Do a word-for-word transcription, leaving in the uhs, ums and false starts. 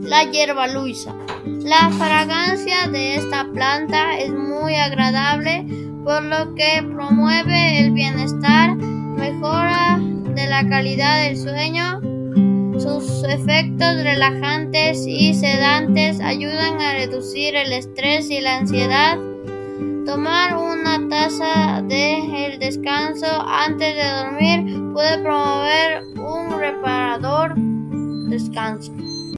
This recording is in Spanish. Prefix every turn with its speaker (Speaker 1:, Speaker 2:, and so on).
Speaker 1: La hierba luisa. La fragancia de esta planta es muy agradable, por lo que promueve el bienestar, mejora de la calidad del sueño. Sus efectos relajantes y sedantes ayudan a reducir el estrés y la ansiedad. Tomar una taza de el descanso antes de dormir puede promover un reparador descanso.